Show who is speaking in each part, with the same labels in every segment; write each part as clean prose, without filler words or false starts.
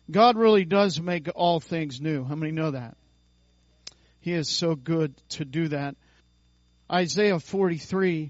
Speaker 1: God really does make all things new. How many know that? He is so good to do that. Isaiah 43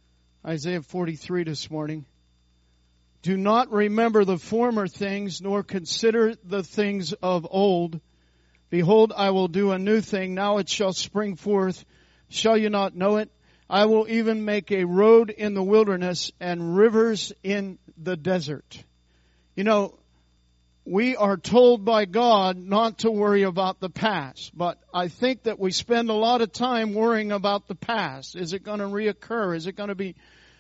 Speaker 1: this morning. Do not remember the former things, nor consider the things of old. Behold, I will do a new thing. Now it shall spring forth. Shall you not know it? I will even make a road in the wilderness and rivers in the desert. You know, we are told by God not to worry about the past, but I think that we spend a lot of time worrying about the past. Is it going to reoccur? Is it going to be,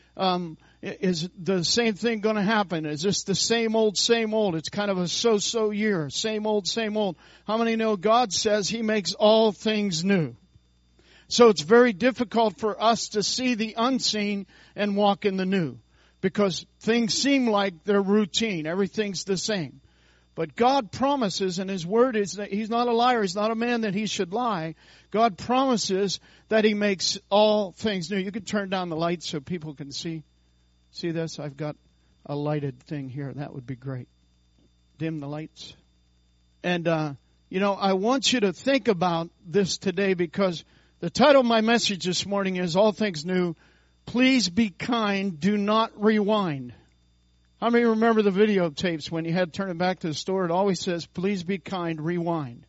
Speaker 1: is the same thing going to happen? Is this the same old, same old? It's kind of a so-so year. Same old, same old. How many know God says He makes all things new? So it's very difficult for us to see the unseen and walk in the new, because things seem like they're routine. Everything's the same. But God promises, and His Word is that He's not a liar. He's not a man that He should lie. God promises that He makes all things new. You can turn down the lights so people can see. See this? I've got a lighted thing here. That would be great. Dim the lights. And, I want you to think about this today, because the title of my message this morning is All Things New. Please be kind. Do not rewind. How many remember the videotapes when you had to turn it back to the store? It always says, please be kind, rewind.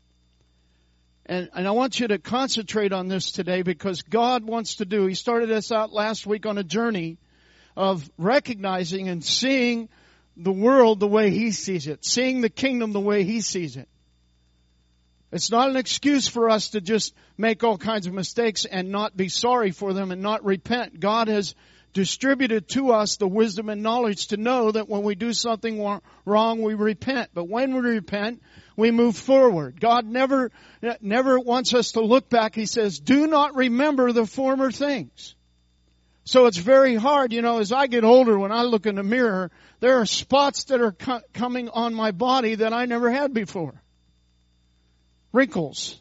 Speaker 1: And I want you to concentrate on this today, because God wants to do. He started us out last week on a journey of recognizing and seeing the world the way He sees it, seeing the kingdom the way He sees it. It's not an excuse for us to just make all kinds of mistakes and not be sorry for them and not repent. God has distributed to us the wisdom and knowledge to know that when we do something wrong, we repent. But when we repent, we move forward. God never wants us to look back. He says, do not remember the former things. So it's very hard, as I get older, when I look in the mirror, there are spots that are coming on my body that I never had before. Wrinkles.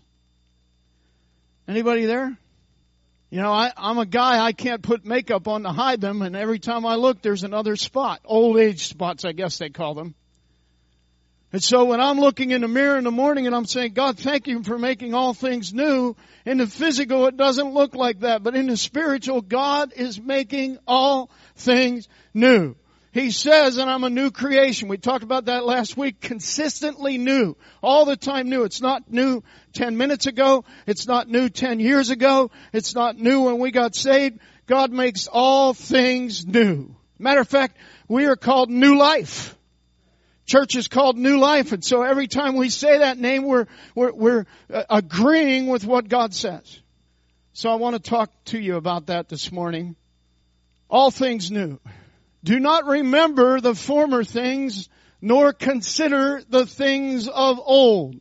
Speaker 1: Anybody there? I'm a guy, I can't put makeup on to hide them, and every time I look, there's another spot. Old age spots, I guess they call them. And so when I'm looking in the mirror in the morning and I'm saying, God, thank you for making all things new, in the physical it doesn't look like that, but in the spiritual, God is making all things new. He says, and I'm a new creation. We talked about that last week. Consistently new. All the time new. It's not new 10 minutes ago. It's not new 10 years ago. It's not new when we got saved. God makes all things new. Matter of fact, we are called New Life. Church is called New Life. And so every time we say that name, we're agreeing with what God says. So I want to talk to you about that this morning. All things new. Do not remember the former things, nor consider the things of old.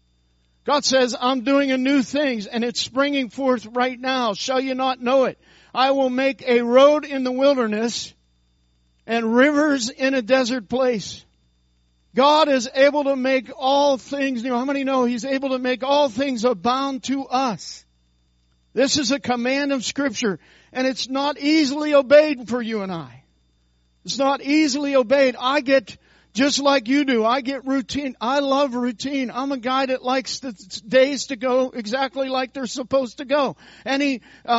Speaker 1: God says, I'm doing a new thing, and it's springing forth right now. Shall you not know it? I will make a road in the wilderness and rivers in a desert place. God is able to make all things new. How many know He's able to make all things abound to us? This is a command of Scripture, and it's not easily obeyed for you and I. It's not easily obeyed. I get, just like you do, I get routine. I love routine. I'm a guy that likes the days to go exactly like they're supposed to go. Anything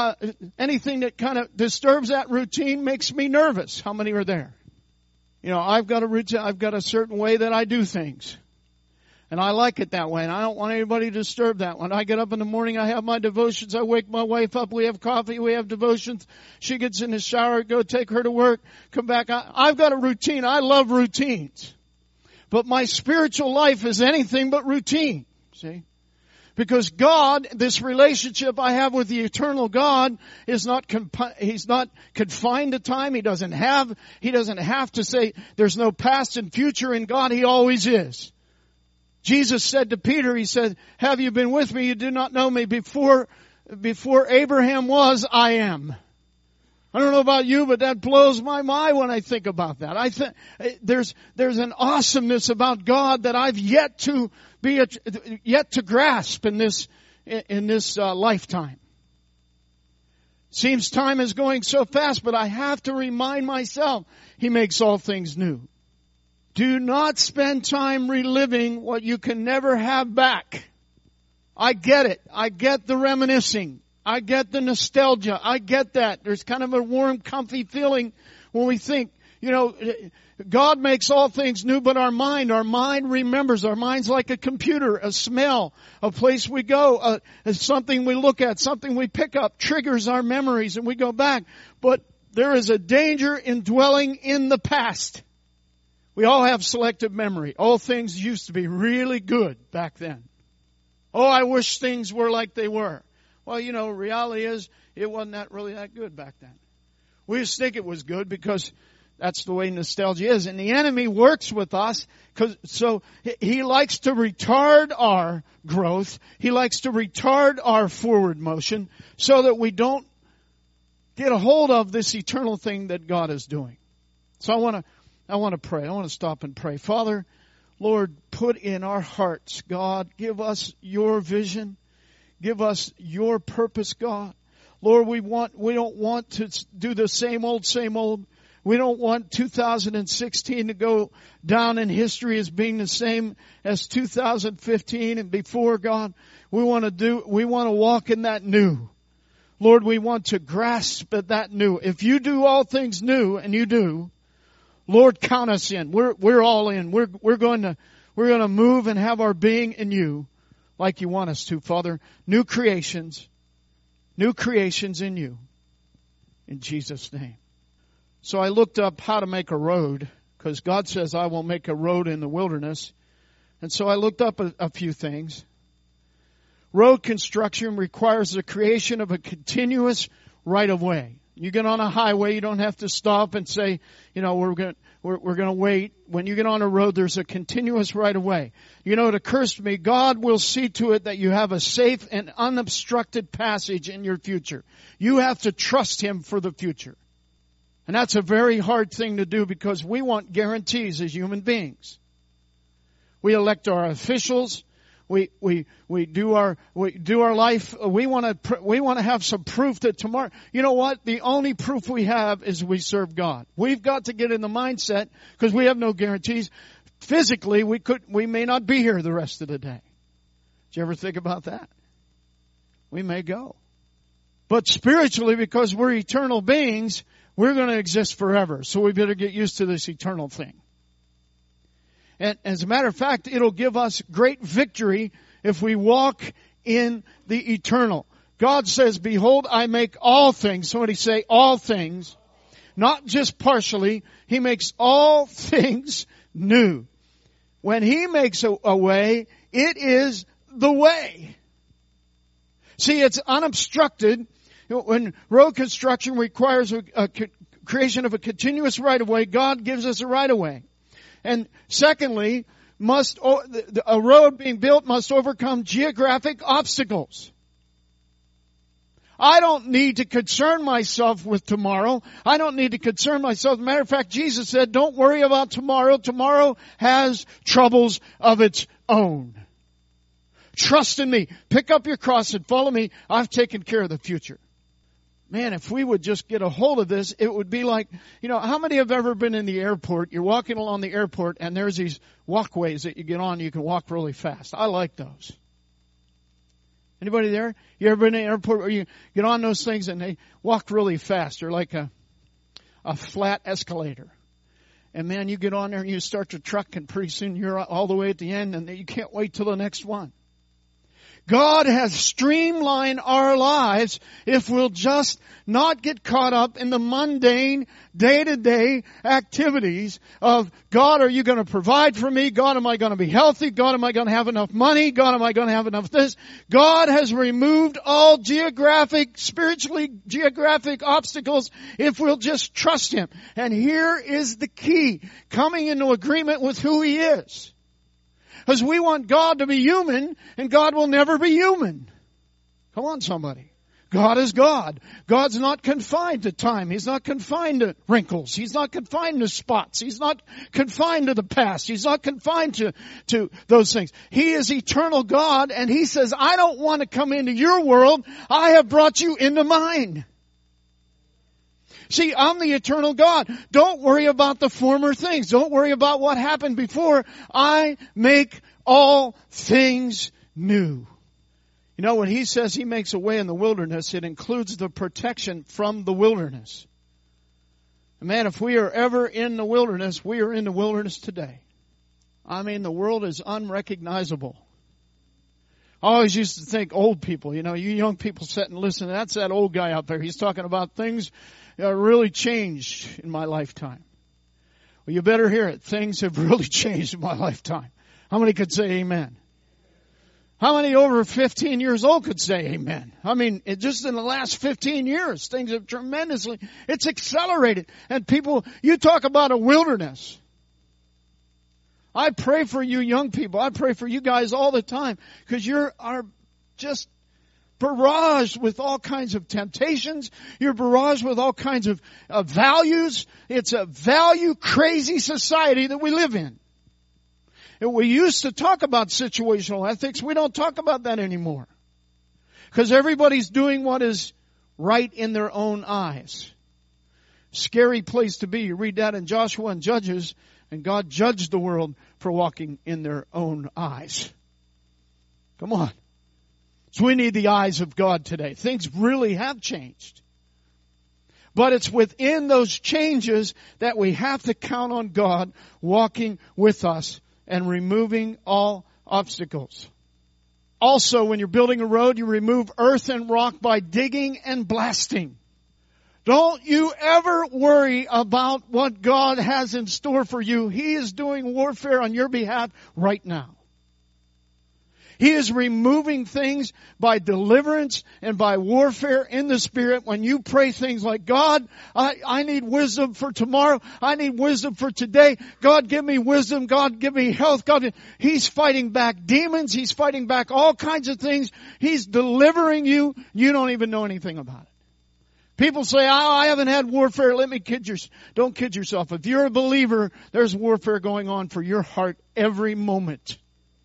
Speaker 1: that kind of disturbs that routine makes me nervous. How many are there? I've got a certain way that I do things. And I like it that way, and I don't want anybody to disturb that. When I get up in the morning, I have my devotions. I wake my wife up. We have coffee. We have devotions. She gets in the shower, go take her to work, come back. I've got a routine. I love routines. But my spiritual life is anything but routine. See? Because God, this relationship I have with the eternal God is not He's not confined to time. He doesn't have to say there's no past and future in God. He always is. Jesus said to Peter, He said, have you been with me? You do not know me. Before Abraham was, I am. I don't know about you, but that blows my mind when I think about that. I think there's an awesomeness about God that I've yet to grasp in this lifetime. Seems time is going so fast, but I have to remind myself He makes all things new. Do not spend time reliving what you can never have back. I get it. I get the reminiscing. I get the nostalgia. I get that. There's kind of a warm, comfy feeling when we think, God makes all things new, but our mind remembers. Our mind's like a computer, a smell, a place we go, something we look at, something we pick up, triggers our memories, and we go back. But there is a danger in dwelling in the past. We all have selective memory. All things used to be really good back then. Oh, I wish things were like they were. Well, reality is it wasn't really that good back then. We just think it was good because that's the way nostalgia is. And the enemy works with us so he likes to retard our growth. He likes to retard our forward motion so that we don't get a hold of this eternal thing that God is doing. So I want to pray. I want to stop and pray. Father, Lord, put in our hearts, God, give us your vision. Give us your purpose, God. Lord, we don't want to do the same old. We don't want 2016 to go down in history as being the same as 2015 and before, God. We want to walk in that new. Lord, we want to grasp at that new. If you do all things new, and you do, Lord, count us in. We're all in. We're going to move and have our being in you like you want us to, Father. New creations in you. In Jesus' name. So I looked up how to make a road, because God says, I will make a road in the wilderness. And so I looked up a few things. Road construction requires the creation of a continuous right-of-way. You get on a highway, you don't have to stop and say, we're going to wait. When you get on a road, there's a continuous right-of-way. It occurs to me, God will see to it that you have a safe and unobstructed passage in your future. You have to trust Him for the future. And that's a very hard thing to do because we want guarantees as human beings. We elect our officials. We do our life. We want to have some proof that tomorrow. You know what? The only proof we have is we serve God. We've got to get in the mindset because we have no guarantees. Physically, we may not be here the rest of the day. Did you ever think about that? We may go. But spiritually, because we're eternal beings, we're going to exist forever. So we better get used to this eternal thing. And as a matter of fact, it'll give us great victory if we walk in the eternal. God says, behold, I make all things. Somebody say all things. Not just partially. He makes all things new. When He makes a way, it is the way. See, it's unobstructed. When road construction requires a creation of a continuous right-of-way, God gives us a right-of-way. And secondly, a road being built must overcome geographic obstacles. I don't need to concern myself with tomorrow. I don't need to concern myself. As a matter of fact, Jesus said, don't worry about tomorrow. Tomorrow has troubles of its own. Trust in me. Pick up your cross and follow me. I've taken care of the future. Man, if we would just get a hold of this, it would be like, how many have ever been in the airport? You're walking along the airport and there's these walkways that you get on. You can walk really fast. I like those. Anybody there? You ever been in an airport where you get on those things and they walk really fast? They're like a flat escalator. And man, you get on there and you start to truck and pretty soon you're all the way at the end and you can't wait till the next one. God has streamlined our lives if we'll just not get caught up in the mundane, day-to-day activities of, God, are you going to provide for me? God, am I going to be healthy? God, am I going to have enough money? God, am I going to have enough this? God has removed all spiritually geographic obstacles if we'll just trust Him. And here is the key, coming into agreement with who He is. Because we want God to be human, and God will never be human. Come on, somebody. God is God. God's not confined to time. He's not confined to wrinkles. He's not confined to spots. He's not confined to the past. He's not confined to those things. He is eternal God, and He says, I don't want to come into your world. I have brought you into mine. See, I'm the eternal God. Don't worry about the former things. Don't worry about what happened before. I make all things new. You know, when he says he makes a way in the wilderness, it includes the protection from the wilderness. And man, if we are ever in the wilderness, we are in the wilderness today. I mean, the world is unrecognizable. I always used to think old people, you know, you young people sit and listen. That's that old guy out there. He's talking about things really changed in my lifetime. Well, you better hear it. Things have really changed in my lifetime. How many could say amen? How many over 15 years old could say amen? I mean, just in the last 15 years, things have tremendously, it's accelerated. And people, you talk about a wilderness. I pray for you young people. I pray for you guys all the time because are just barraged with all kinds of temptations. You're barraged with all kinds of values. It's a value crazy society that we live in. And we used to talk about situational ethics. We don't talk about that anymore because everybody's doing what is right in their own eyes. Scary place to be. You read that in Joshua and Judges, and God judged the world for walking in their own eyes. Come on. So we need the eyes of God today. Things really have changed. But it's within those changes that we have to count on God walking with us and removing all obstacles. Also, when you're building a road, you remove earth and rock by digging and blasting. Don't you ever worry about what God has in store for you. He is doing warfare on your behalf right now. He is removing things by deliverance and by warfare in the Spirit. When you pray things like, God, I need wisdom for tomorrow. I need wisdom for today. God, give me wisdom. God, give me health. God, He's fighting back demons. He's fighting back all kinds of things. He's delivering you. You don't even know anything about it. People say, I haven't had warfare. Don't kid yourself. If you're a believer, there's warfare going on for your heart every moment.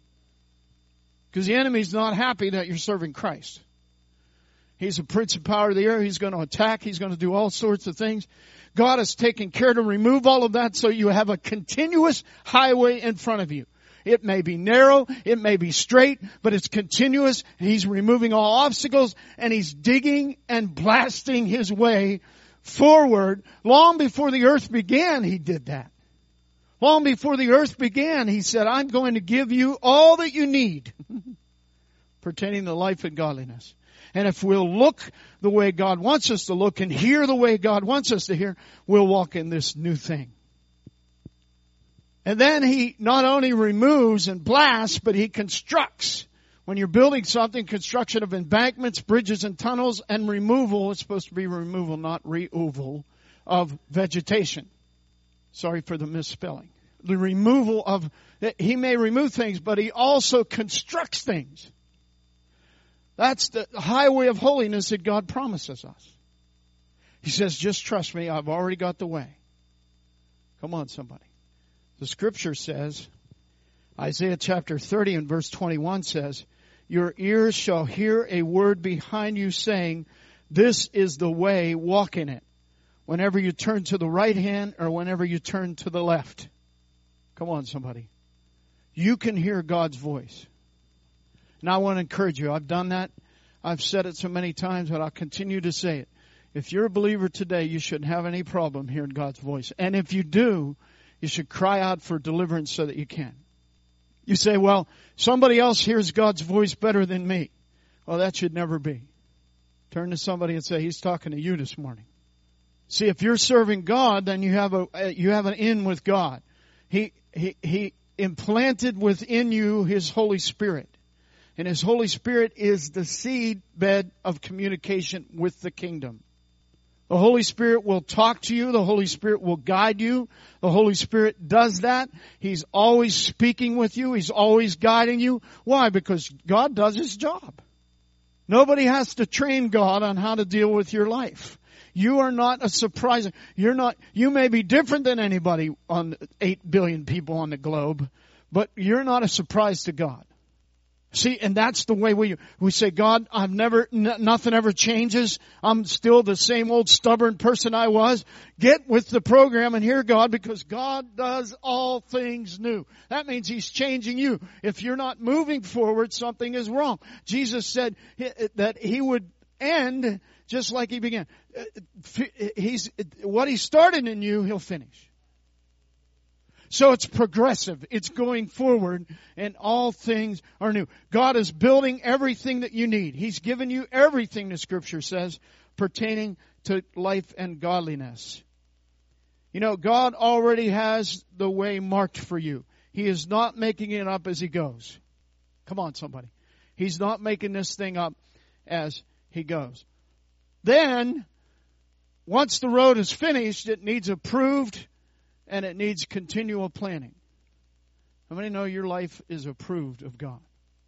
Speaker 1: Because the enemy's not happy that you're serving Christ. He's a prince of power of the air. He's going to attack. He's going to do all sorts of things. God has taken care to remove all of that so you have a continuous highway in front of you. It may be narrow, it may be straight, but it's continuous. He's removing all obstacles and He's digging and blasting His way forward. Long before the earth began, He did that. Long before the earth began, He said, I'm going to give you all that you need pertaining to life and godliness. And if we'll look the way God wants us to look and hear the way God wants us to hear, we'll walk in this new thing. And then He not only removes and blasts, but He constructs. When you're building something, construction of embankments, bridges, and tunnels, and removal, it's supposed to be removal, not re-oval, of vegetation. Sorry for the misspelling. The removal of, He may remove things, but He also constructs things. That's the highway of holiness that God promises us. He says, just trust me, I've already got the way. Come on, somebody. The Scripture says, Isaiah chapter 30 and verse 21 says, your ears shall hear a word behind you saying, this is the way, walk in it. Whenever you turn to the right hand or whenever you turn to the left. Come on, somebody. You can hear God's voice. And I want to encourage you. I've done that. I've said it so many times, but I'll continue to say it. If you're a believer today, you shouldn't have any problem hearing God's voice. And if you do, you should cry out for deliverance so that you can. You say, well, somebody else hears God's voice better than me. Well, that should never be. Turn to somebody and say, He's talking to you this morning. See, if you're serving God, then you have an in with God. He implanted within you His Holy Spirit. And His Holy Spirit is the seed bed of communication with the kingdom. The Holy Spirit will talk to you. The Holy Spirit will guide you. The Holy Spirit does that. He's always speaking with you. He's always guiding you. Why? Because God does His job. Nobody has to train God on how to deal with your life. You are not a surprise. You may be different than anybody on 8 billion people on the globe, but you're not a surprise to God. See, and that's the way we say, God, nothing ever changes. I'm still the same old stubborn person I was. Get with the program and hear God, because God does all things new. That means He's changing you. If you're not moving forward, something is wrong. Jesus said that He would end just like He began. What He started in you, He'll finish. So it's progressive. It's going forward, and all things are new. God is building everything that you need. He's given you everything, the Scripture says, pertaining to life and godliness. You know, God already has the way marked for you. He is not making it up as He goes. Come on, somebody. He's not making this thing up as He goes. Then, once the road is finished, it needs approved, and it needs continual planning. How many know your life is approved of God?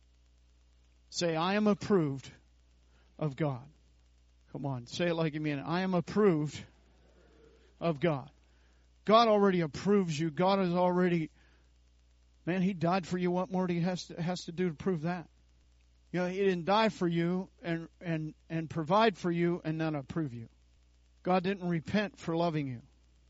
Speaker 1: Say, I am approved of God. Come on, say it like you mean it. I am approved of God. God already approves you. God has already, man, He died for you. What more do He has to do to prove that? You know, He didn't die for you and provide for you and then approve you. God didn't repent for loving you.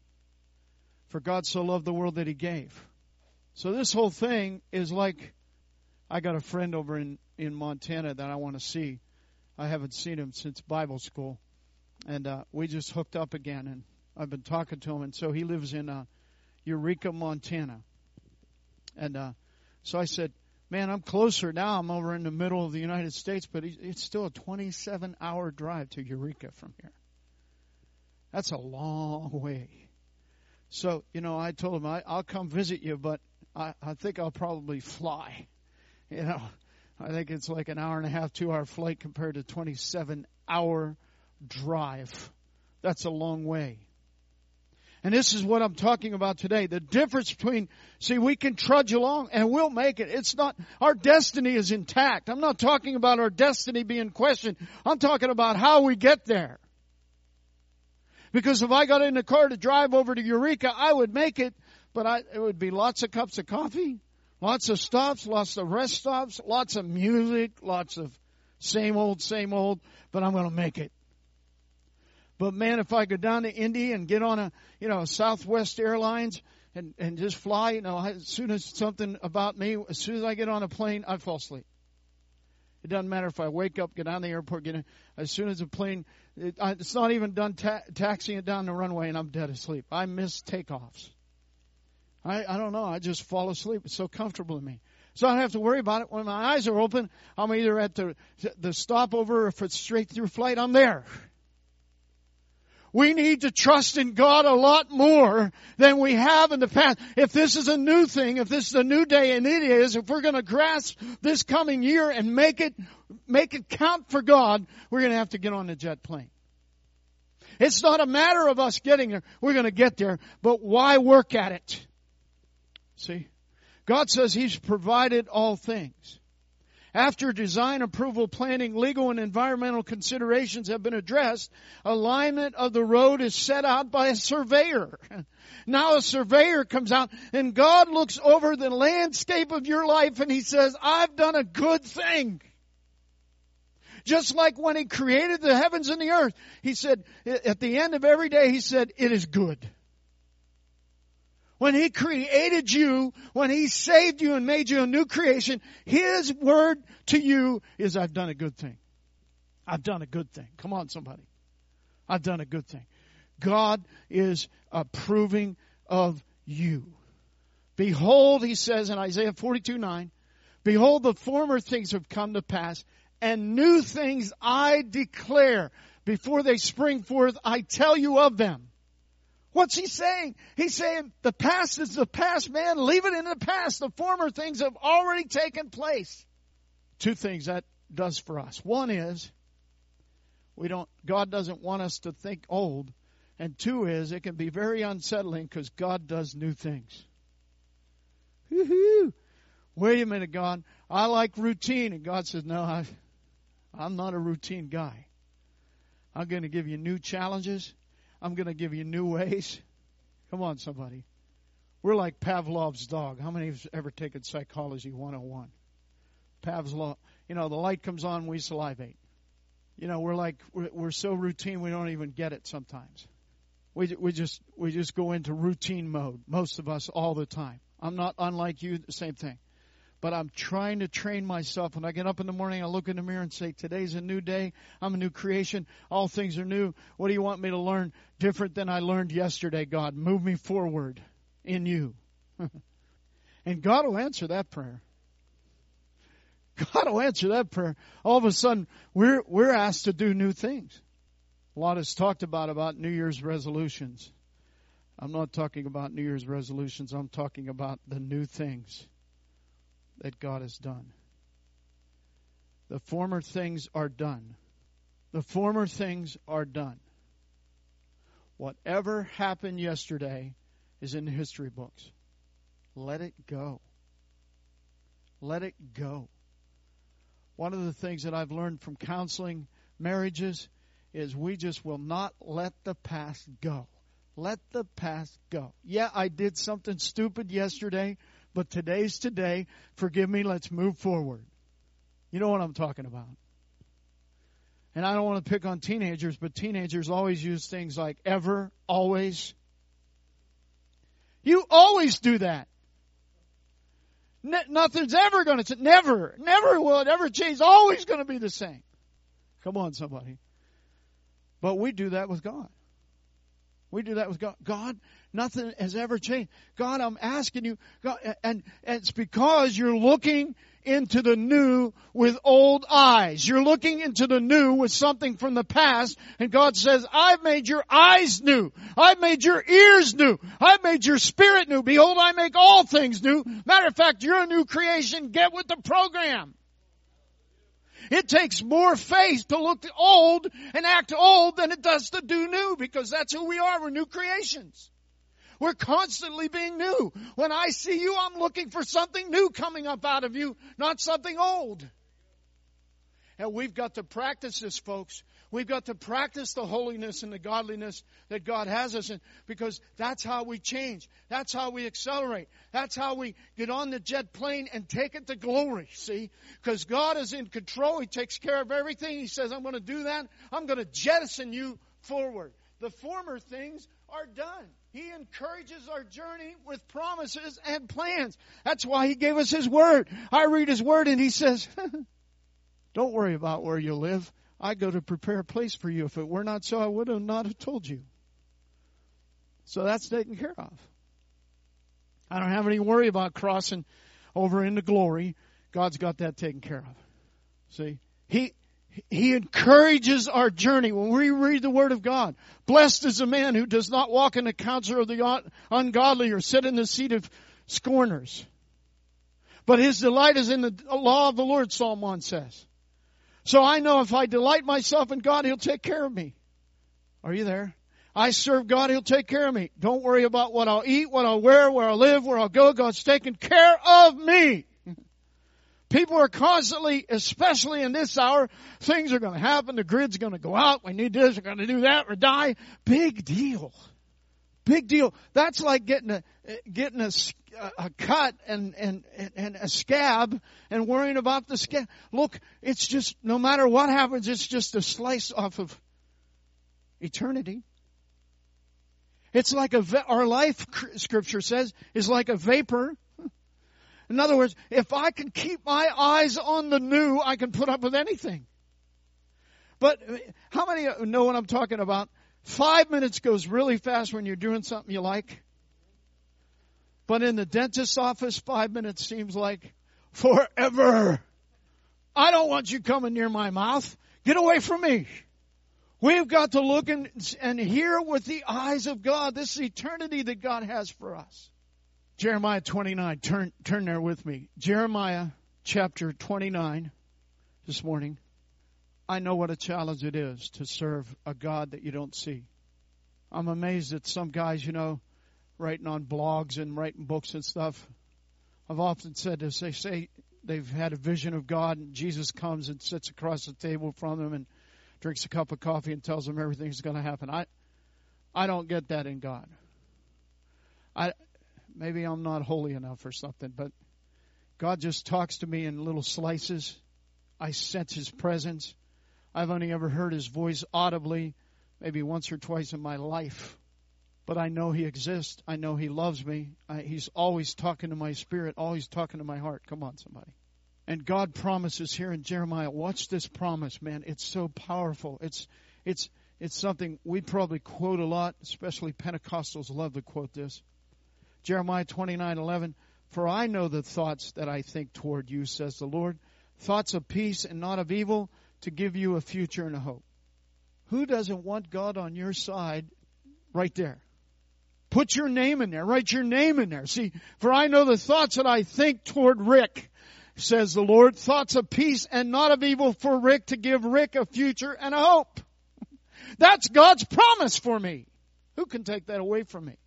Speaker 1: For God so loved the world that He gave. So this whole thing is like, I got a friend over in Montana that I want to see. I haven't seen him since Bible school. And we just hooked up again. And I've been talking to him. And so he lives in Eureka, Montana. And so I said, man, I'm closer now. I'm over in the middle of the United States. But it's still a 27-hour drive to Eureka from here. That's a long way. So, you know, I told him, I'll come visit you, but I think I'll probably fly. You know, I think it's like an hour and a half, 2-hour flight compared to 27-hour drive. That's a long way. And this is what I'm talking about today. The difference between, see, we can trudge along and we'll make it. It's not, our destiny is intact. I'm not talking about our destiny being questioned. I'm talking about how we get there. Because if I got in the car to drive over to Eureka, I would make it, but it would be lots of cups of coffee, lots of stops, lots of rest stops, lots of music, lots of same old, but I'm going to make it. But man, if I go down to Indy and get on a Southwest Airlines and just fly, as soon as something about me, as soon as I get on a plane, I fall asleep. It doesn't matter if I wake up, get on the airport, as soon as the plane, it's not even done taxiing it down the runway and I'm dead asleep. I miss takeoffs. I don't know. I just fall asleep. It's so comfortable to me. So I don't have to worry about it. When my eyes are open, I'm either at the stopover, or if it's straight through flight, I'm there. We need to trust in God a lot more than we have in the past. If this is a new thing, if this is a new day, and it is, if we're going to grasp this coming year and make it count for God, we're going to have to get on the jet plane. It's not a matter of us getting there. We're going to get there, but why work at it? See? God says He's provided all things. After design, approval, planning, legal, and environmental considerations have been addressed, alignment of the road is set out by a surveyor. Now a surveyor comes out and God looks over the landscape of your life and He says, I've done a good thing. Just like when He created the heavens and the earth, He said, at the end of every day, He said, it is good. When He created you, when He saved you and made you a new creation, His word to you is, I've done a good thing. I've done a good thing. Come on, somebody. I've done a good thing. God is approving of you. Behold, He says in Isaiah 42:9, behold, the former things have come to pass, and new things I declare. Before they spring forth, I tell you of them. What's He saying? He's saying the past is the past, man. Leave it in the past. The former things have already taken place. Two things that does for us. One is, God doesn't want us to think old. And two is, it can be very unsettling because God does new things. Woo-hoo. Wait a minute, God. I like routine. And God says, no, I'm not a routine guy. I'm going to give you new challenges. I'm going to give you new ways. Come on, somebody. We're like Pavlov's dog. How many have ever taken Psychology 101? Pavlov, the light comes on, we salivate. We're so routine we don't even get it sometimes. We just go into routine mode, most of us, all the time. I'm not unlike you, the same thing. But I'm trying to train myself. When I get up in the morning, I look in the mirror and say, today's a new day. I'm a new creation. All things are new. What do you want me to learn different than I learned yesterday, God? Move me forward in you. And God will answer that prayer. God will answer that prayer. All of a sudden, we're asked to do new things. A lot is talked about New Year's resolutions. I'm not talking about New Year's resolutions. I'm talking about the new things that God has done. The former things are done. The former things are done. Whatever happened yesterday is in the history books. Let it go. Let it go. One of the things that I've learned from counseling marriages is we just will not let the past go. Let the past go. Yeah, I did something stupid yesterday, but today's today. Forgive me, let's move forward. You know what I'm talking about. And I don't want to pick on teenagers, but teenagers always use things like ever, always. You always do that. Nothing's ever going to, never will it ever change. It's always going to be the same. Come on, somebody. But we do that with God. We do that with God. God, nothing has ever changed. God, I'm asking you, God, and it's because you're looking into the new with old eyes. You're looking into the new with something from the past, and God says, I've made your eyes new. I've made your ears new. I've made your spirit new. Behold, I make all things new. Matter of fact, you're a new creation. Get with the program. It takes more faith to look old and act old than it does to do new, because that's who we are. We're new creations. We're constantly being new. When I see you, I'm looking for something new coming up out of you, not something old. And we've got to practice this, folks. We've got to practice the holiness and the godliness that God has us in, because that's how we change. That's how we accelerate. That's how we get on the jet plane and take it to glory, see? Because God is in control. He takes care of everything. He says, I'm going to do that. I'm going to jettison you forward. The former things are done. He encourages our journey with promises and plans. That's why He gave us His Word. I read His Word and He says, don't worry about where you live. I go to prepare a place for you. If it were not so, I would have not have told you. So that's taken care of. I don't have any worry about crossing over into glory. God's got that taken care of. See? He encourages our journey when we read the Word of God. Blessed is the man who does not walk in the counsel of the ungodly or sit in the seat of scorners. But his delight is in the law of the Lord, Psalm 1 says. So I know if I delight myself in God, He'll take care of me. Are you there? I serve God, He'll take care of me. Don't worry about what I'll eat, what I'll wear, where I'll live, where I'll go. God's taking care of me. People are constantly, especially in this hour, things are going to happen. The grid's going to go out. We need this. We're going to do that or die. Big deal. Big deal. That's like getting a cut and a scab and worrying about the scab. Look, it's just, no matter what happens, it's just a slice off of eternity. It's like our life, Scripture says, is like a vapor. In other words, if I can keep my eyes on the new, I can put up with anything. But how many know what I'm talking about? 5 minutes goes really fast when you're doing something you like. But in the dentist's office, 5 minutes seems like forever. I don't want you coming near my mouth. Get away from me. We've got to look and hear with the eyes of God. This is eternity that God has for us. Jeremiah 29. Turn there with me. Jeremiah chapter 29 this morning. I know what a challenge it is to serve a God that you don't see. I'm amazed at some guys, writing on blogs and writing books and stuff. I've often said this. They say they've had a vision of God, and Jesus comes and sits across the table from them and drinks a cup of coffee and tells them everything's going to happen. I don't get that in God. Maybe I'm not holy enough or something, but God just talks to me in little slices. I sense His presence. I've only ever heard His voice audibly, maybe once or twice in my life. But I know He exists. I know He loves me. He's always talking to my spirit, always talking to my heart. Come on, somebody. And God promises here in Jeremiah. Watch this promise, man. It's so powerful. It's something we probably quote a lot, especially Pentecostals love to quote this. Jeremiah 29:11. For I know the thoughts that I think toward you, says the Lord, thoughts of peace and not of evil, to give you a future and a hope. Who doesn't want God on your side right there? Put your name in there. Write your name in there. See, for I know the thoughts that I think toward Rick, says the Lord, thoughts of peace and not of evil for Rick, to give Rick a future and a hope. That's God's promise for me. Who can take that away from me?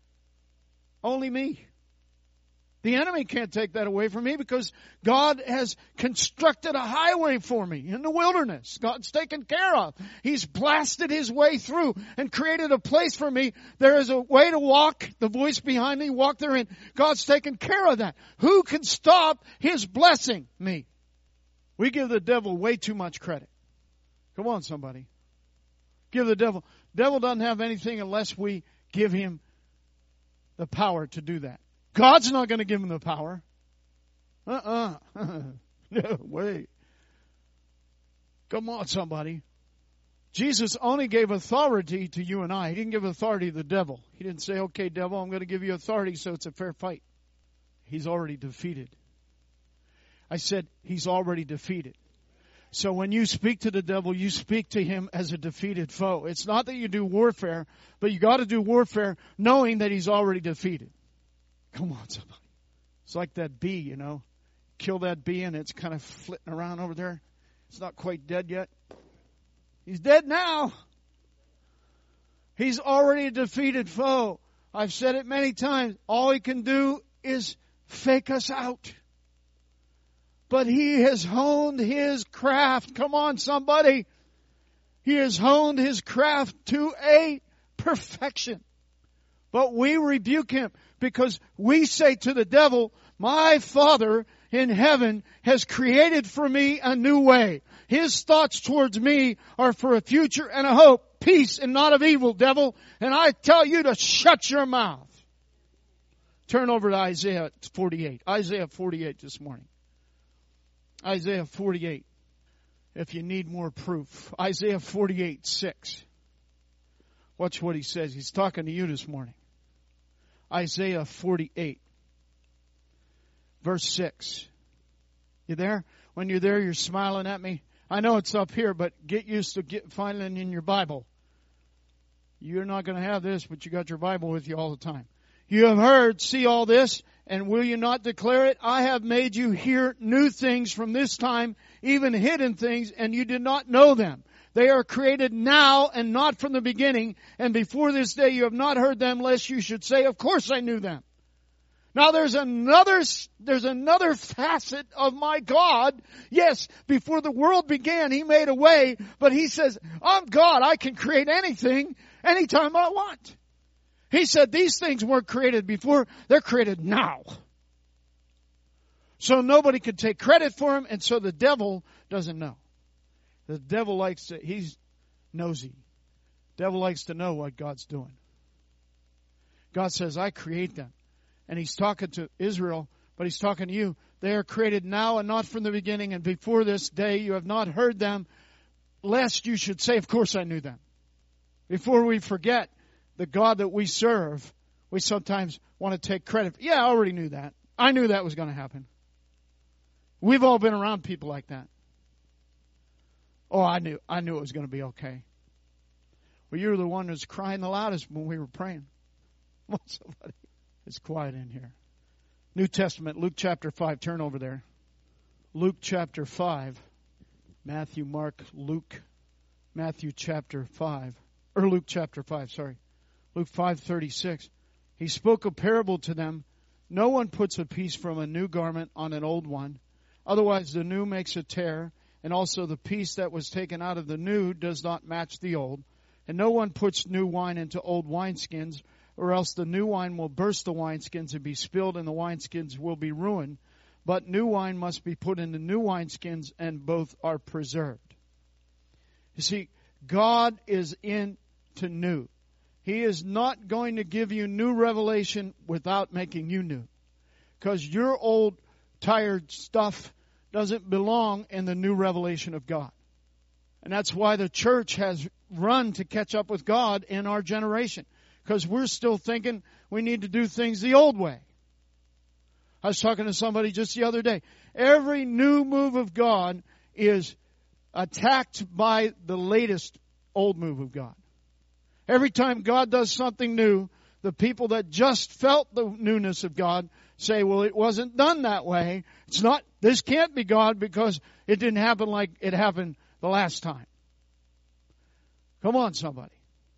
Speaker 1: Only me. The enemy can't take that away from me because God has constructed a highway for me in the wilderness. God's taken care of. He's blasted His way through and created a place for me. There is a way to walk. The voice behind me, walk therein. God's taken care of that. Who can stop His blessing? Me. We give the devil way too much credit. Come on, somebody. Give the devil. Devil doesn't have anything unless we give him the power to do that. God's not going to give him the power. No way. Come on, somebody. Jesus only gave authority to you and I. He didn't give authority to the devil. He didn't say, okay, devil, I'm going to give you authority so it's a fair fight. He's already defeated. I said, he's already defeated. So when you speak to the devil, you speak to him as a defeated foe. It's not that you do warfare, but you got to do warfare knowing that he's already defeated. Come on, somebody. It's like that bee, you know. Kill that bee and it's kind of flitting around over there. It's not quite dead yet. He's dead now. He's already a defeated foe. I've said it many times. All he can do is fake us out. But he has honed his craft. Come on, somebody. He has honed his craft to a perfection. But we rebuke him because we say to the devil, my Father in heaven has created for me a new way. His thoughts towards me are for a future and a hope, peace and not of evil, devil. And I tell you to shut your mouth. Turn over to Isaiah 48. Isaiah 48 this morning. Isaiah 48. If you need more proof. Isaiah 48:6. Watch what he says. He's talking to you this morning. Isaiah 48. Verse 6. You there? When you're there, you're smiling at me. I know it's up here, but get used to finding it in your Bible. You're not going to have this, but you got your Bible with you all the time. You have heard, see all this, and will you not declare it? I have made you hear new things from this time, even hidden things, and you did not know them. They are created now and not from the beginning, and before this day you have not heard them, lest you should say, of course I knew them. Now there's another facet of my God. Yes, before the world began, He made a way, but He says, I'm God, I can create anything, anytime I want. He said these things weren't created before, they're created now. So nobody could take credit for them, and so the devil doesn't know. The devil he's nosy. The devil likes to know what God's doing. God says, I create them. And He's talking to Israel, but He's talking to you. They are created now and not from the beginning, and before this day you have not heard them, lest you should say, of course I knew them. Before we forget the God that we serve, we sometimes want to take credit. Yeah, I already knew that. I knew that was going to happen. We've all been around people like that. Oh, I knew it was going to be okay. Well, you were the one who was crying the loudest when we were praying. Come on, somebody. It's quiet in here. New Testament, Luke chapter 5. Turn over there. Luke chapter 5. Matthew, Mark, Luke. Matthew chapter 5. Or Luke chapter 5, sorry. Luke 5:36. He spoke a parable to them. No one puts a piece from a new garment on an old one. Otherwise the new makes a tear. And also the piece that was taken out of the new does not match the old. And no one puts new wine into old wineskins, or else the new wine will burst the wineskins and be spilled, and the wineskins will be ruined. but new wine must be put into new wineskins, and both are preserved. You see, God is into new. He is not going to give you new revelation without making you new. Because your old, tired stuff doesn't belong in the new revelation of God. And that's why the church has run to catch up with God in our generation. Because we're still thinking we need to do things the old way. I was talking to somebody just the other day. Every new move of God is attacked by the latest old move of God. Every time God does something new, the people that just felt the newness of God say, well, it wasn't done that way. It's not, this can't be God because it didn't happen like it happened the last time. Come on, somebody.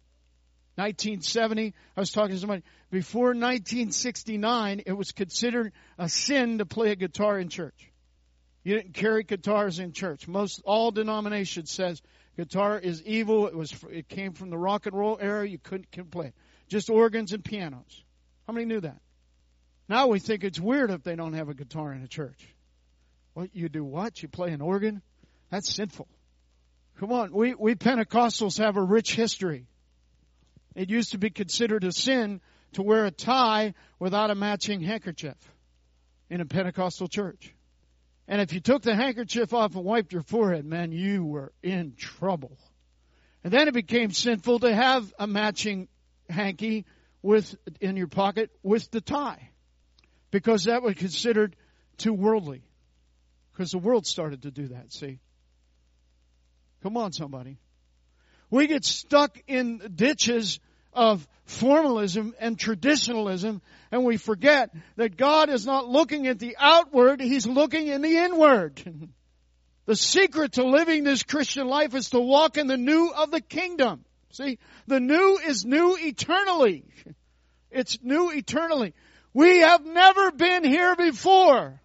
Speaker 1: 1970, I was talking to somebody. Before 1969, it was considered a sin to play a guitar in church. You didn't carry guitars in church. All denominations says guitar is evil. It came from the rock and roll era. You couldn't play it. Just organs and pianos. How many knew that? Now we think it's weird if they don't have a guitar in a church. What, you do what? You play an organ? That's sinful. Come on, we Pentecostals have a rich history. It used to be considered a sin to wear a tie without a matching handkerchief in a Pentecostal church. And if you took the handkerchief off and wiped your forehead, man, you were in trouble. And then it became sinful to have a matching hanky in your pocket with the tie, because that was considered too worldly. Because the world started to do that, see? Come on, somebody. We get stuck in ditches of formalism and traditionalism, and we forget that God is not looking at the outward, He's looking in the inward. The secret to living this Christian life is to walk in the new of the kingdom. See, the new is new eternally. It's new eternally. We have never been here before.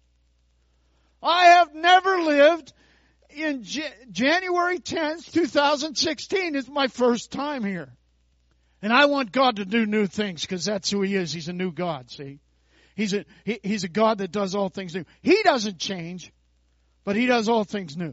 Speaker 1: I have never lived in January 10th, 2016 is my first time here. And I want God to do new things because that's who He is. He's a new God, see. He's a God that does all things new. He doesn't change, but He does all things new.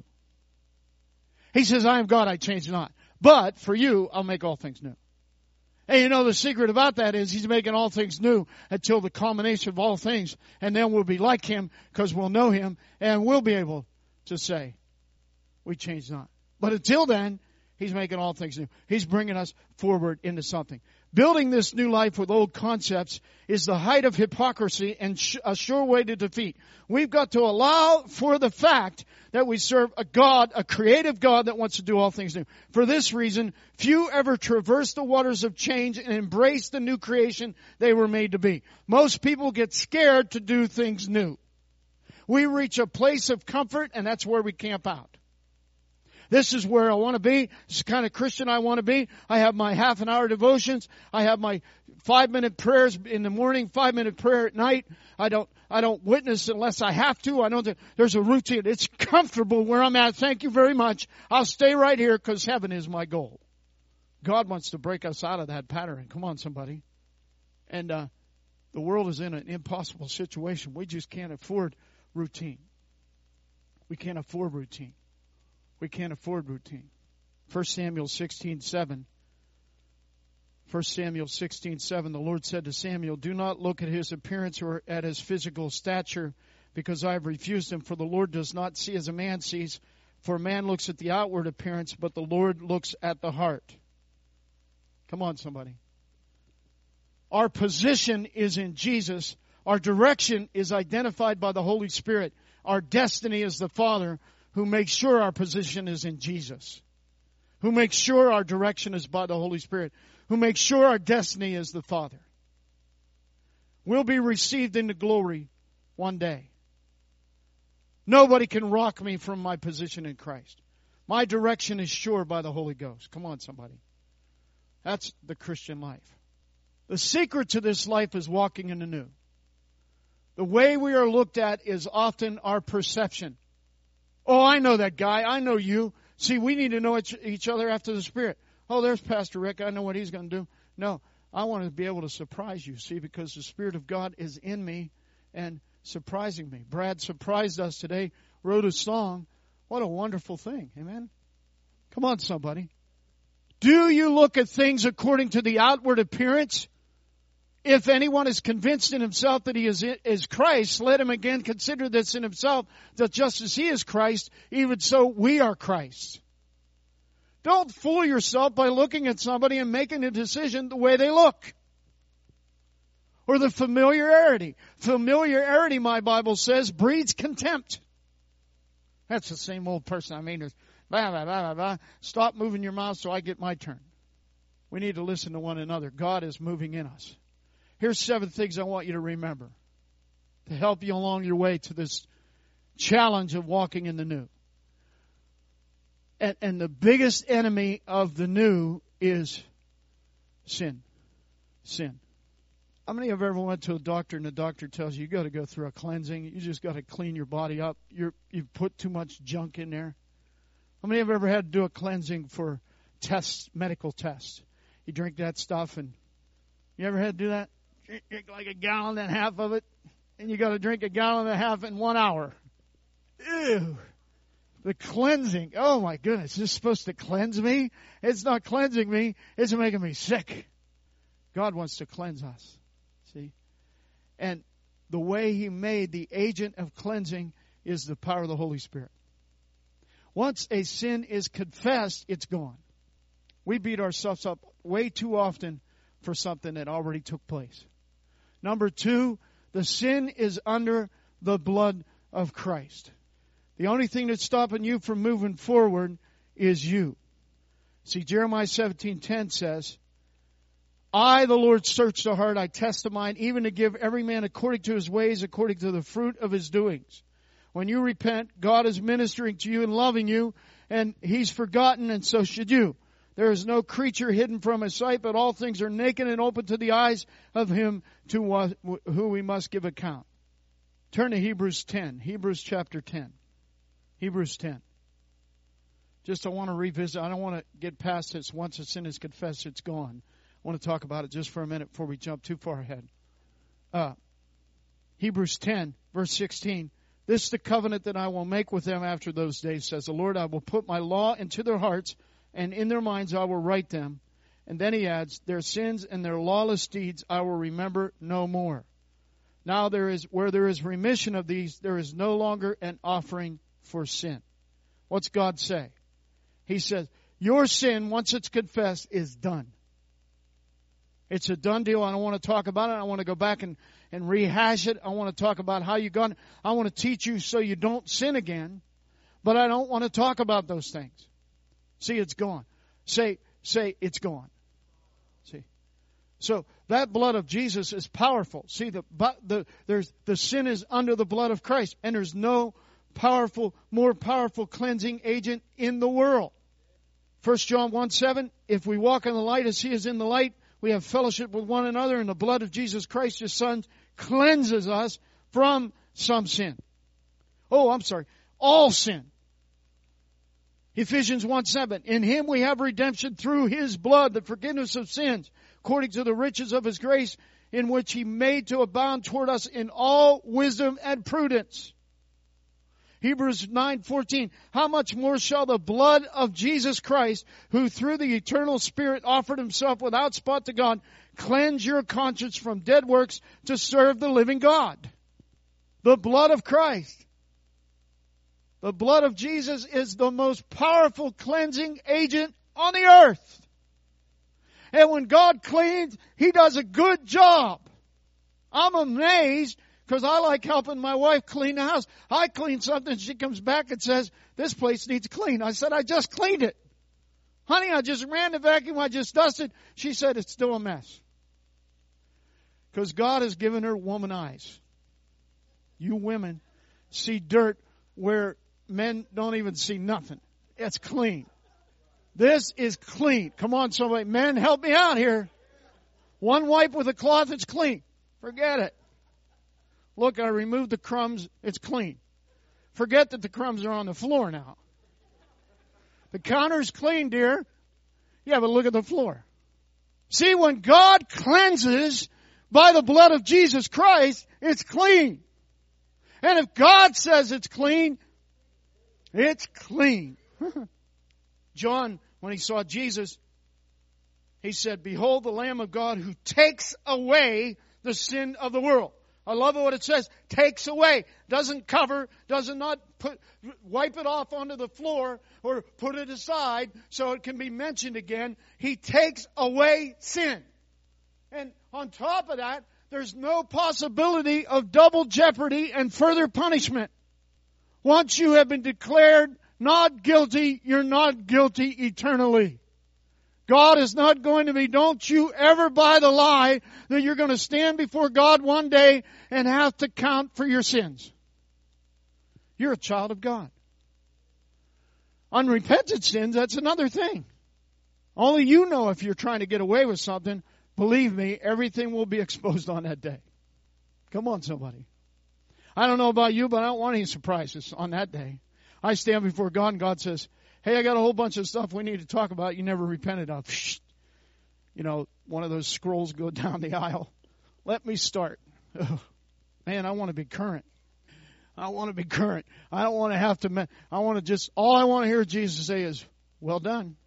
Speaker 1: He says, I am God, I change not. But for you, I'll make all things new. And you know, the secret about that is He's making all things new until the culmination of all things. And then we'll be like Him because we'll know Him and we'll be able to say, we change not. But until then, He's making all things new. He's bringing us forward into something. Building this new life with old concepts is the height of hypocrisy and a sure way to defeat. We've got to allow for the fact that we serve a God, a creative God that wants to do all things new. For this reason, few ever traverse the waters of change and embrace the new creation they were made to be. Most people get scared to do things new. We reach a place of comfort, and that's where we camp out. This is where I want to be. This is the kind of Christian I want to be. I have my half-an-hour devotions. I have my 5-minute prayers in the morning, 5-minute prayer at night. I don't witness unless I have to. There's a routine. It's comfortable where I'm at. Thank you very much. I'll stay right here because heaven is my goal. God wants to break us out of that pattern. Come on, somebody. And the world is in an impossible situation. We just can't afford routine. We can't afford routine. We can't afford routine. 1 Samuel 16:7. 1 Samuel 16:7, the Lord said to Samuel, do not look at his appearance or at his physical stature, because I have refused him. For the Lord does not see as a man sees. For man looks at the outward appearance, but the Lord looks at the heart. Come on, somebody. Our position is in Jesus. Our direction is identified by the Holy Spirit. Our destiny is the Father, who makes sure our position is in Jesus, who makes sure our direction is by the Holy Spirit, who makes sure our destiny is the Father. We'll be received into glory one day. Nobody can rock me from my position in Christ. My direction is sure by the Holy Ghost. Come on, somebody. That's the Christian life. The secret to this life is walking in the new. The way we are looked at is often our perception. Oh, I know that guy. I know you. See, we need to know each other after the Spirit. Oh, there's Pastor Rick. I know what he's going to do. No, I want to be able to surprise you, see, because the Spirit of God is in me. And surprising me. Brad surprised us today, wrote a song. What a wonderful thing. Amen? Come on, somebody. Do you look at things according to the outward appearance? If anyone is convinced in himself that he is Christ, let him again consider this in himself, that just as he is Christ, even so we are Christ. Don't fool yourself by looking at somebody and making a decision the way they look. Or the familiarity. Familiarity, my Bible says, breeds contempt. That's the same old person. I mean, there's blah, blah, blah, blah, blah. Stop moving your mouth so I get my turn. We need to listen to one another. God is moving in us. Here's 7 things I want you to remember to help you along your way to this challenge of walking in the new. And the biggest enemy of the new is sin. Sin. How many of you ever went to a doctor and the doctor tells you got to go through a cleansing? You just got to clean your body up. You've put too much junk in there. How many of you ever had to do a cleansing for tests, medical tests? You drink that stuff, and you ever had to do that? Drink like a gallon and a half of it, and you got to drink a gallon and a half in 1 hour. Ew. The cleansing. Oh my goodness, is this supposed to cleanse me? It's not cleansing me. It's making me sick. God wants to cleanse us. See? And the way He made the agent of cleansing is the power of the Holy Spirit. Once a sin is confessed, it's gone. We beat ourselves up way too often for something that already took place. Number 2, the sin is under the blood of Christ. The only thing that's stopping you from moving forward is you. See, Jeremiah 17:10 says, I, the Lord, search the heart, I test the mind, even to give every man according to his ways, according to the fruit of his doings. When you repent, God is ministering to you and loving you, and He's forgotten, and so should you. There is no creature hidden from His sight, but all things are naked and open to the eyes of Him to who we must give account. Turn to Hebrews 10, Hebrews chapter 10. Hebrews 10. I want to revisit. I don't want to get past this. Once a sin is confessed, it's gone. I want to talk about it just for a minute before we jump too far ahead. Hebrews 10, verse 16. This is the covenant that I will make with them after those days, says the Lord. I will put my law into their hearts, and in their minds I will write them. And then he adds, their sins and their lawless deeds I will remember no more. Now where there is remission of these, there is no longer an offering for sin. What's God say? He says, your sin, once it's confessed, is done. It's a done deal. I don't want to talk about it. I want to go back and rehash it. I want to talk about how you got it. I want to teach you so you don't sin again. But I don't want to talk about those things. See, it's gone. Say, it's gone. See. So that blood of Jesus is powerful. See, the sin is under the blood of Christ. And there's no more powerful cleansing agent in the world. 1 John 1:7, if we walk in the light as He is in the light, we have fellowship with one another, and the blood of Jesus Christ, His Son, cleanses us from some sin. All sin. Ephesians 1:7, in Him we have redemption through His blood, the forgiveness of sins, according to the riches of His grace, in which He made to abound toward us in all wisdom and prudence. Hebrews 9:14, how much more shall the blood of Jesus Christ, who through the eternal Spirit offered Himself without spot to God, cleanse your conscience from dead works to serve the living God? The blood of Christ. The blood of Jesus is the most powerful cleansing agent on the earth. And when God cleans, He does a good job. I'm amazed because I like helping my wife clean the house. I clean something, she comes back and says, this place needs clean. I said, I just cleaned it. Honey, I just ran the vacuum, I just dusted. She said, it's still a mess. Because God has given her woman eyes. You women see dirt where men don't even see nothing. It's clean. This is clean. Come on, somebody. Men, help me out here. One wipe with a cloth, it's clean. Forget it. Look, I removed the crumbs. It's clean. Forget that the crumbs are on the floor now. The counter's clean, dear. Yeah, but look at the floor. See, when God cleanses by the blood of Jesus Christ, it's clean. And if God says it's clean, it's clean. John, when he saw Jesus, he said, "Behold the Lamb of God who takes away the sin of the world." I love what it says. Takes away. Doesn't cover. Does not wipe it off onto the floor or put it aside so it can be mentioned again. He takes away sin. And on top of that, there's no possibility of double jeopardy and further punishment. Once you have been declared not guilty, you're not guilty eternally. God is not going to be, don't you ever buy the lie that you're going to stand before God one day and have to count for your sins. You're a child of God. Unrepented sins, that's another thing. Only you know if you're trying to get away with something. Believe me, everything will be exposed on that day. Come on, somebody. I don't know about you, but I don't want any surprises on that day. I stand before God and God says, "Hey, I got a whole bunch of stuff we need to talk about you never repented of." You know, one of those scrolls go down the aisle. Let me start. Oh, man, I want to be current. I want to be current. I don't want to have to, all I want to hear Jesus say is, "Well done.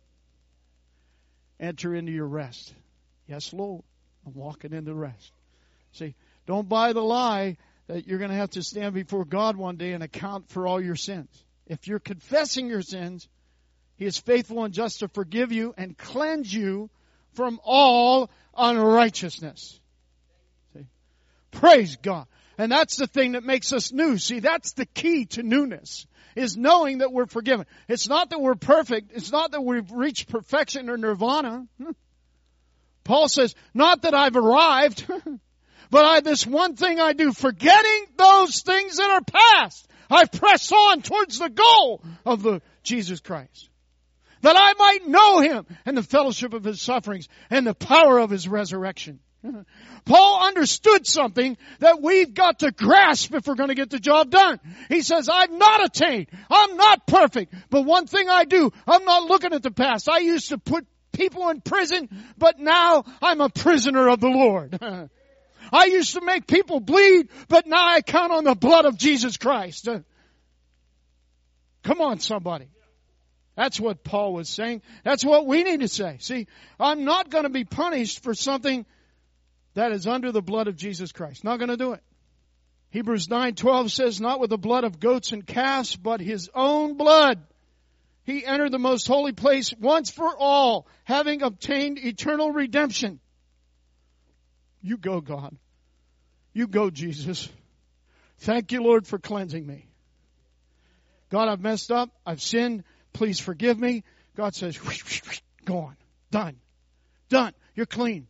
Speaker 1: Enter into your rest." Yes, Lord. I'm walking into rest. See, don't buy the lie that you're going to have to stand before God one day and account for all your sins. If you're confessing your sins, He is faithful and just to forgive you and cleanse you from all unrighteousness. See? Praise God. And that's the thing that makes us new. See, that's the key to newness, is knowing that we're forgiven. It's not that we're perfect. It's not that we've reached perfection or nirvana. Paul says, not that I've arrived, but this one thing I do, forgetting those things that are past, I press on towards the goal of Jesus Christ, that I might know Him and the fellowship of His sufferings and the power of His resurrection. Paul understood something that we've got to grasp if we're going to get the job done. He says, I've not attained. I'm not perfect. But one thing I do, I'm not looking at the past. I used to put people in prison, but now I'm a prisoner of the Lord. I used to make people bleed, but now I count on the blood of Jesus Christ. Come on, somebody. That's what Paul was saying. That's what we need to say. See, I'm not going to be punished for something that is under the blood of Jesus Christ. Not going to do it. Hebrews 9:12 says, not with the blood of goats and calves, but His own blood. He entered the most holy place once for all, having obtained eternal redemption. You go, God. You go, Jesus. Thank you, Lord, for cleansing me. God, I've messed up. I've sinned. Please forgive me. God says, go on. Done. Done. You're clean.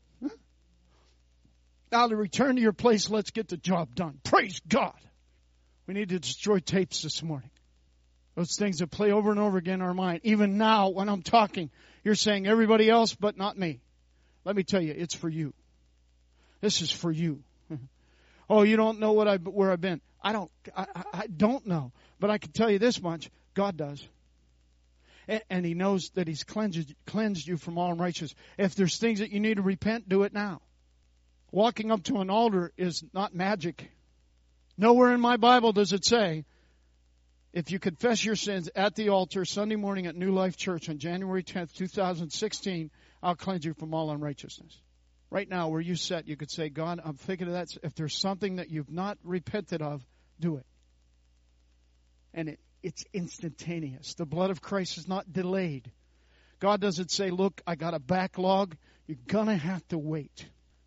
Speaker 1: Now to return to your place, let's get the job done. Praise God. We need to destroy tapes this morning. Those things that play over and over again in our mind. Even now, when I'm talking, you're saying everybody else, but not me. Let me tell you, it's for you. This is for you. Oh, you don't know where I've been. I don't know. But I can tell you this much. God does. And He knows that He's cleansed you from all unrighteousness. If there's things that you need to repent, do it now. Walking up to an altar is not magic. Nowhere in my Bible does it say, if you confess your sins at the altar Sunday morning at New Life Church on January 10th, 2016, I'll cleanse you from all unrighteousness. Right now, where you sit, you could say, God, I'm thinking of that. If there's something that you've not repented of, do it. And it's instantaneous. The blood of Christ is not delayed. God doesn't say, look, I got a backlog. You're going to have to wait.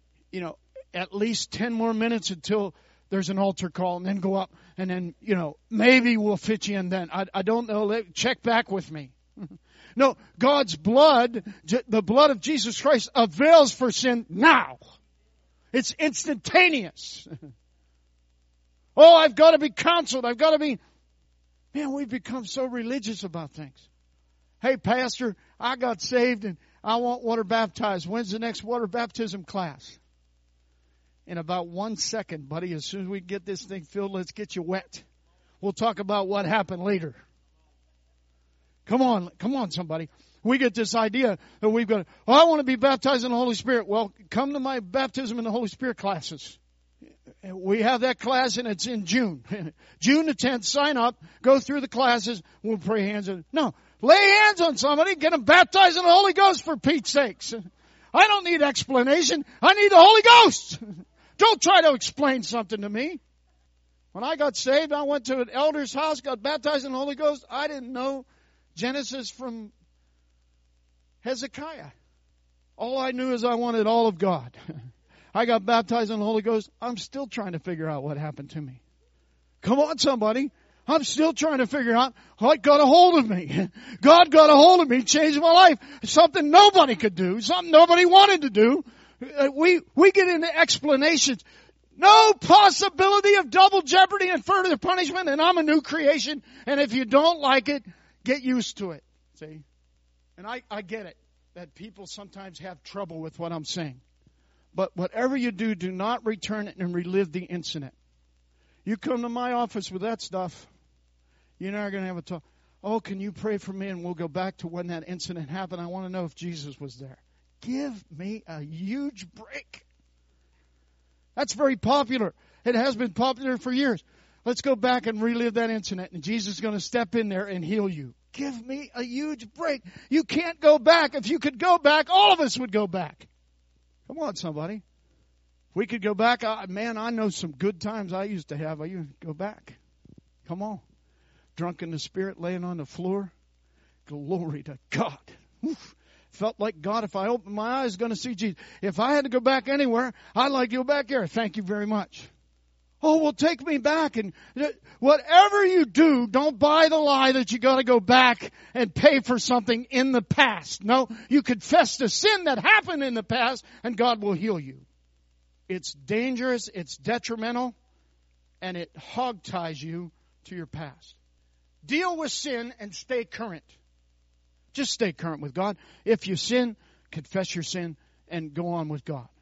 Speaker 1: At least 10 more minutes until there's an altar call, and then go up, and then, maybe we'll fit you in then. I don't know. Check back with me. No, God's blood, the blood of Jesus Christ, avails for sin now. It's instantaneous. Oh, I've got to be counseled. I've got to be... Man, we've become so religious about things. Hey, Pastor, I got saved and I want water baptized. When's the next water baptism class? In about 1 second, buddy. As soon as we get this thing filled, let's get you wet. We'll talk about what happened later. Come on, somebody. We get this idea that we've got, I want to be baptized in the Holy Spirit. Well, come to my baptism in the Holy Spirit classes. We have that class, and it's in June. June the 10th, sign up, go through the classes, we'll pray hands on. No, lay hands on somebody, get them baptized in the Holy Ghost for Pete's sakes. I don't need explanation. I need the Holy Ghost. Don't try to explain something to me. When I got saved, I went to an elder's house, got baptized in the Holy Ghost. I didn't know Genesis from Hezekiah. All I knew is I wanted all of God. I got baptized in the Holy Ghost. I'm still trying to figure out what happened to me. Come on, somebody. I'm still trying to figure out what got a hold of me. God got a hold of me, changed my life. Something nobody could do, something nobody wanted to do. We get into explanations. No possibility of double jeopardy and further punishment, and I'm a new creation. And if you don't like it, get used to it. See? And I get it, that people sometimes have trouble with what I'm saying. But whatever you do, do not return it and relive the incident. You come to my office with that stuff, you're not going to have a talk. Oh, can you pray for me? And we'll go back to when that incident happened. I want to know if Jesus was there. Give me a huge break. That's very popular. It has been popular for years. Let's go back and relive that incident, and Jesus is going to step in there and heal you. Give me a huge break. You can't go back. If you could go back, all of us would go back. Come on, somebody. If we could go back, man, I know some good times I used to have. I used to go back. Come on. Drunk in the Spirit, laying on the floor. Glory to God. Oof. Felt like God, if I opened my eyes, going to see Jesus. If I had to go back anywhere, I'd like to go back there. Thank you very much. Oh, well, take me back. And whatever you do, don't buy the lie that you got to go back and pay for something in the past. No, you confess the sin that happened in the past, and God will heal you. It's dangerous, it's detrimental, and it hogties you to your past. Deal with sin and stay current. Just stay current with God. If you sin, confess your sin and go on with God.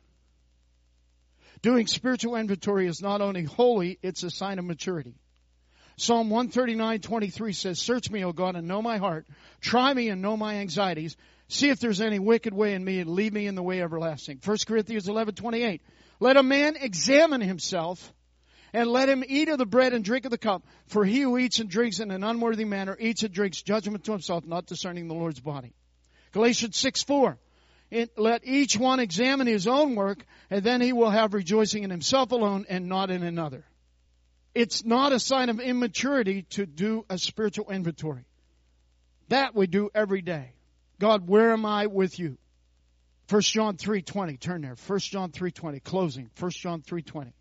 Speaker 1: Doing spiritual inventory is not only holy, it's a sign of maturity. Psalm 139:23 says, "Search me, O God, and know my heart. Try me and know my anxieties. See if there's any wicked way in me and lead me in the way everlasting." 1 Corinthians 11:28. "Let a man examine himself, and let him eat of the bread and drink of the cup. For he who eats and drinks in an unworthy manner eats and drinks judgment to himself, not discerning the Lord's body." Galatians 6:4. "Let each one examine his own work, and then he will have rejoicing in himself alone and not in another." It's not a sign of immaturity to do a spiritual inventory. That we do every day. God, where am I with you? 1 John 3:20. Turn there. 1 John 3:20. Closing. 1 John 3:20.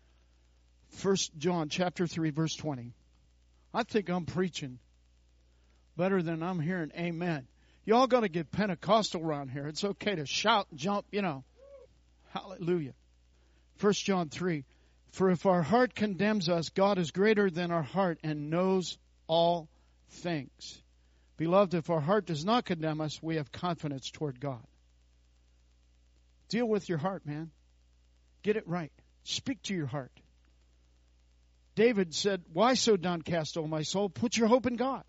Speaker 1: 1 John chapter 3, verse 20. I think I'm preaching better than I'm hearing amen. Y'all got to get Pentecostal around here. It's okay to shout and jump, Hallelujah. 1 John 3. "For if our heart condemns us, God is greater than our heart and knows all things. Beloved, if our heart does not condemn us, we have confidence toward God." Deal with your heart, man. Get it right. Speak to your heart. David said, "Why so downcast, O my soul? Put your hope in God."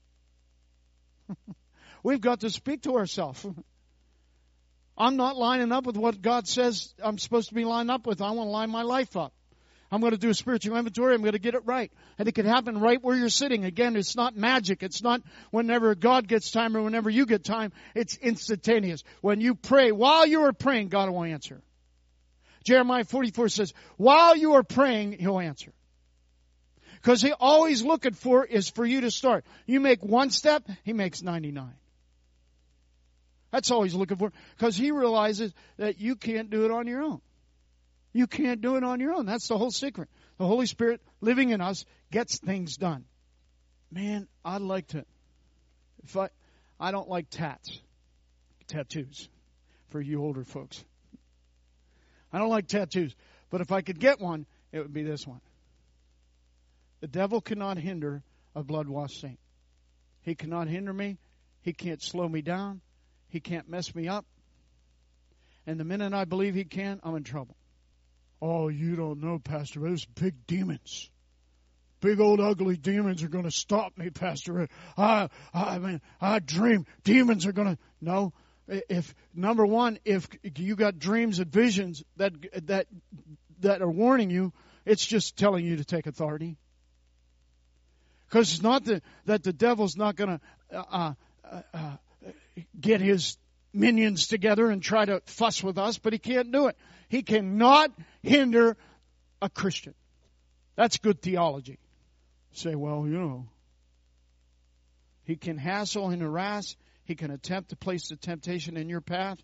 Speaker 1: We've got to speak to ourselves. I'm not lining up with what God says I'm supposed to be lined up with. I want to line my life up. I'm going to do a spiritual inventory. I'm going to get it right. And it can happen right where you're sitting. Again, it's not magic. It's not whenever God gets time or whenever you get time. It's instantaneous. When you pray, while you are praying, God will answer. Jeremiah 44 says, while you are praying, He'll answer. Because He always looking for is for you to start. You make one step, He makes 99. That's all He's looking for. Because He realizes that you can't do it on your own. You can't do it on your own. That's the whole secret. The Holy Spirit living in us gets things done. Man, I'd like to. I don't like tattoos, for you older folks. I don't like tattoos. But if I could get one, it would be this one. The devil cannot hinder a blood-washed saint. He cannot hinder me. He can't slow me down. He can't mess me up. And the minute I believe he can, I'm in trouble. Oh, you don't know, Pastor. Those big demons. Big old ugly demons are going to stop me, Pastor. I dream. Demons are going to... No. If number one, if you got dreams and visions that are warning you, It's just telling you to take authority. Because it's not that the devil's not going to get his minions together and try to fuss with us, but he can't do it. He cannot hinder a Christian. That's good theology. Say, well, he can hassle and harass. He can attempt to place the temptation in your path.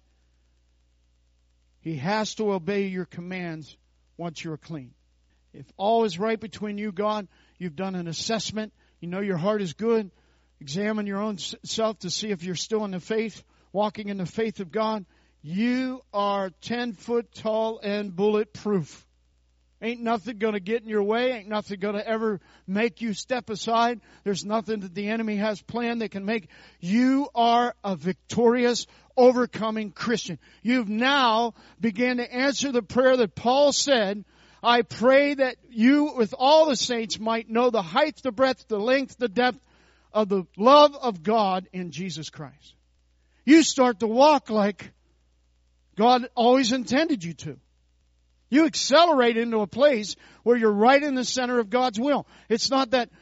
Speaker 1: He has to obey your commands once you're clean. If all is right between you, God, you've done an assessment. You know your heart is good. Examine your own self to see if you're still in the faith, walking in the faith of God. You are 10 foot tall and bulletproof. Ain't nothing going to get in your way. Ain't nothing going to ever make you step aside. There's nothing that the enemy has planned that can make. You are a victorious, overcoming Christian. You've now began to answer the prayer that Paul said, I pray that you with all the saints might know the height, the breadth, the length, the depth of the love of God in Jesus Christ. You start to walk like God always intended you to. You accelerate into a place where you're right in the center of God's will. It's not that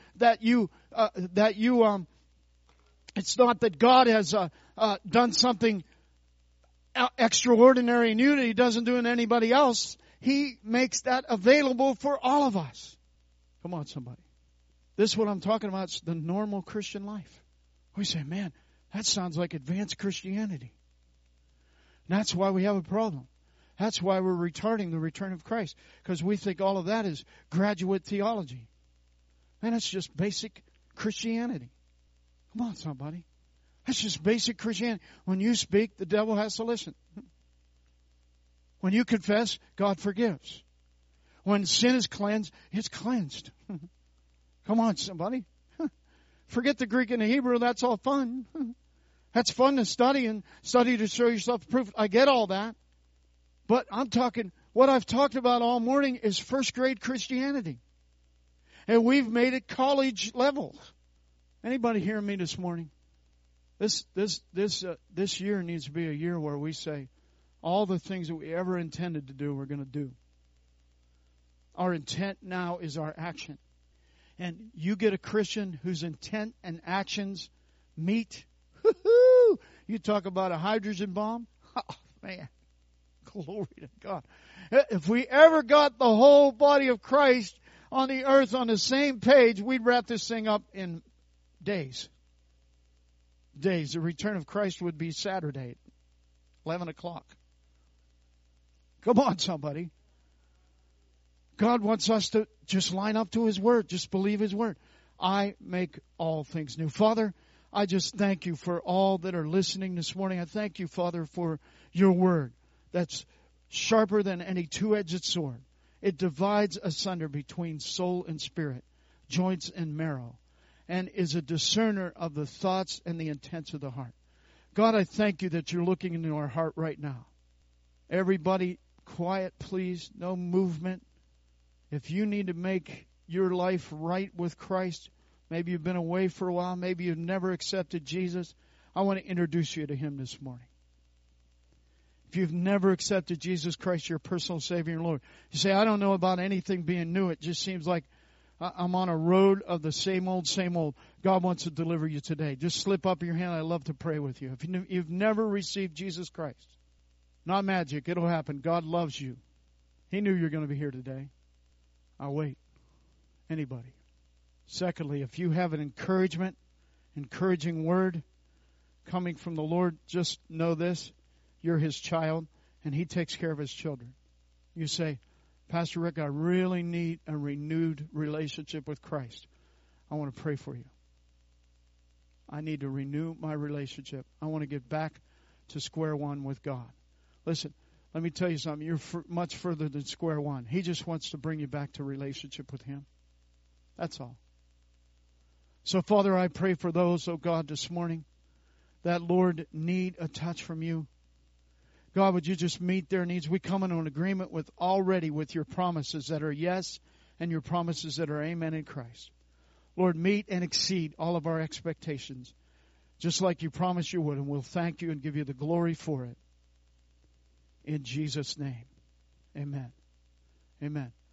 Speaker 1: it's not that God has done something extraordinary in you that He doesn't do in anybody else. He makes that available for all of us. Come on, somebody. This is what I'm talking about. It's the normal Christian life. We say, man, that sounds like advanced Christianity. And that's why we have a problem. That's why we're retarding the return of Christ. Because we think all of that is graduate theology. Man, that's just basic Christianity. Come on, somebody. That's just basic Christianity. When you speak, the devil has to listen. When you confess, God forgives. When sin is cleansed, it's cleansed. Come on, somebody. Forget the Greek and the Hebrew. That's all fun. That's fun to study and study to show yourself approved. I get all that. But I'm talking, what I've talked about all morning is first grade Christianity. And we've made it college level. Anybody hearing me this morning? This year needs to be a year where we say, all the things that we ever intended to do, we're going to do. Our intent now is our action. And you get a Christian whose intent and actions meet. Woo-hoo! You talk about a hydrogen bomb. Oh, man. Glory to God. If we ever got the whole body of Christ on the earth on the same page, we'd wrap this thing up in days. Days. The return of Christ would be Saturday, 11 o'clock. Come on, somebody. God wants us to just line up to His Word. Just believe His Word. I make all things new. Father, I just thank You for all that are listening this morning. I thank You, Father, for Your Word that's sharper than any two-edged sword. It divides asunder between soul and spirit, joints and marrow, and is a discerner of the thoughts and the intents of the heart. God, I thank You that You're looking into our heart right now. Everybody, quiet, please. No movement. If you need to make your life right with Christ, maybe you've been away for a while, maybe you've never accepted Jesus, I want to introduce you to Him this morning. If you've never accepted Jesus Christ, your personal Savior and Lord, you say, I don't know about anything being new. It just seems like I'm on a road of the same old, same old. God wants to deliver you today. Just slip up your hand. I'd love to pray with you. If you've never received Jesus Christ, not magic, it'll happen. God loves you. He knew you were going to be here today. I'll wait. Anybody? Secondly, if you have an encouraging word coming from the Lord, just know this. You're His child, and He takes care of His children. You say, Pastor Rick, I really need a renewed relationship with Christ. I want to pray for you. I need to renew my relationship. I want to get back to square one with God. Listen, let me tell you something. You're much further than square one. He just wants to bring you back to relationship with Him. That's all. So, Father, I pray for those, oh God, this morning that, Lord, need a touch from You. God, would You just meet their needs? We come into an agreement with Your promises that are yes and Your promises that are amen in Christ. Lord, meet and exceed all of our expectations, just like You promised You would, and we'll thank You and give You the glory for it. In Jesus' name, amen. Amen.